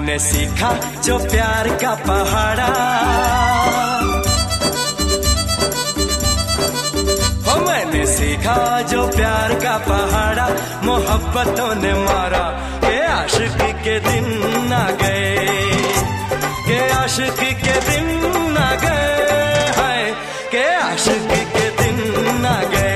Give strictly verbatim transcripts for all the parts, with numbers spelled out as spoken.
मैंने सीखा जो प्यार का पहाड़ा, ओ मैंने सीखा जो प्यार का पहाड़ा, मोहब्बतों ने मारा के आशिकी के दिन आ गए, के आशिकी के दिन आ गए, हाय के आशिकी के दिन आ गए।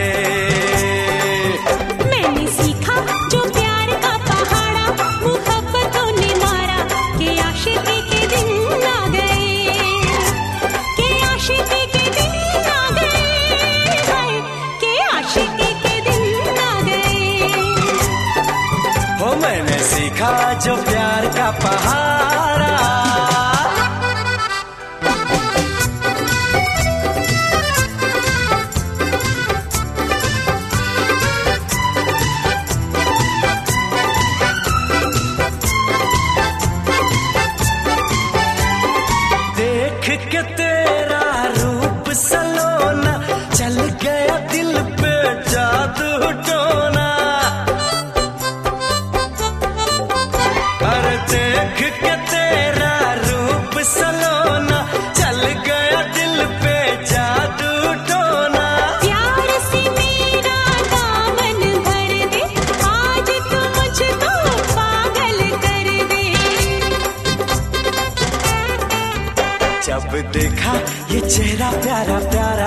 मैंने सीखा जो प्यार का पहाड़ा, मोहब्बतों ने मारा के आशिकी के दिन आ गए, के आशिकी के दिन आ गए, हाय के आशिकी के दिन आ गए। हो मैंने सीखा जो प्यार का पहाड़ा। देख के तेरा रूप सलोना, चल गया दिल पे जादू टोना, कर देख के तेरा रूप सलोना, चल गया दिल पे जादू टोना। प्यार से मेरा दामन भर दे, आज तू मुझको पागल कर दे। जब देखा ये चेहरा प्यारा प्यारा,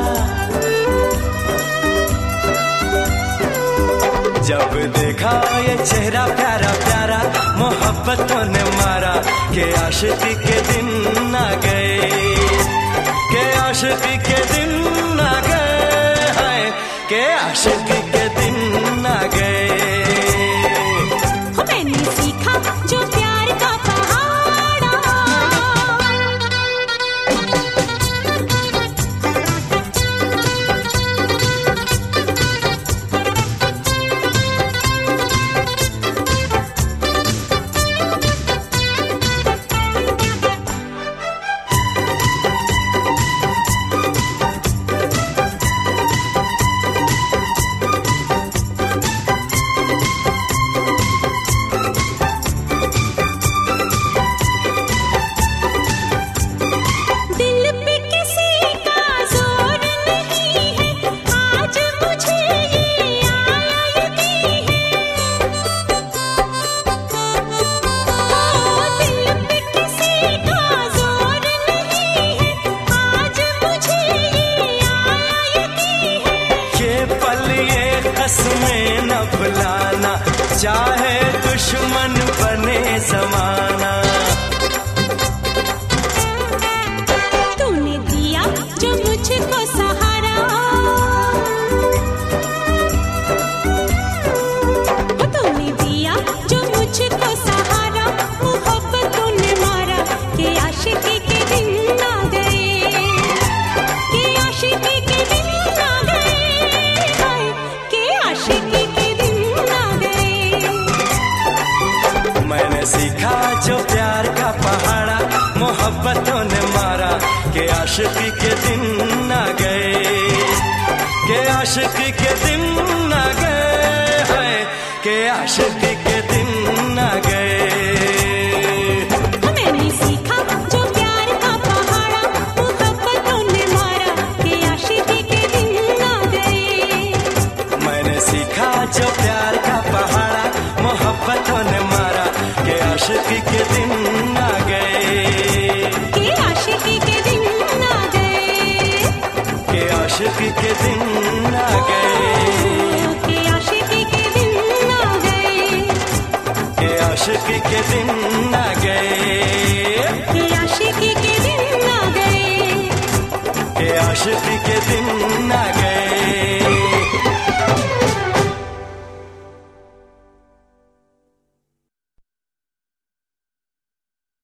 जब देखा ये चेहरा प्यारा प्यारा, मोहब्बतों ने मारा के आशिकी के दिन आ गए, के आशिकी के दिन आ गए, हाय के आशिकी के दिन आ गए। मैंने सीखा जो प्यार का पहाड़ा। दिल पे किसी का जोर नहीं है, आज मुझे ये आया यकीन है। दिल पे किसी का जोर नहीं है, आज मुझे ये आया यकीन है। ये पल ये कसमें न भुलाना, चाहे दुश्मन बने जमाना। तूने दिया जो मुझको सहारा, तूने दिया जो मुझको सहारा, मोहब्बतों ने मारा के आशिकी के दिन आ गए, के आशिकी के दिन आ गए, हाय के आशिकी के दिन आ गए। मैंने सीखा जो प्यार का पहाड़ा, मोहब्बतों ने मारा के आशिकी के दिन आ गए, के आशिकी के दिन आ गए, हाय के आशिकी के दिन आ गए। मैंने सीखा जो प्यार का पहाड़ा, मोहब्बतों ने मारा के आशिकी के दिन आ गए। मैंने सीखा जो प्यार का पहाड़ा, मोहब्बतों ने मारा के आशिकी के दिन आ गए, के आशिकी के दिन आ गए, के आशिकी के दिन आ गए, के आशिकी के दिन आ गए, के आशिकी के दिन आ गए, के आशिकी के दिन आ गए, के आशिकी के दिन आ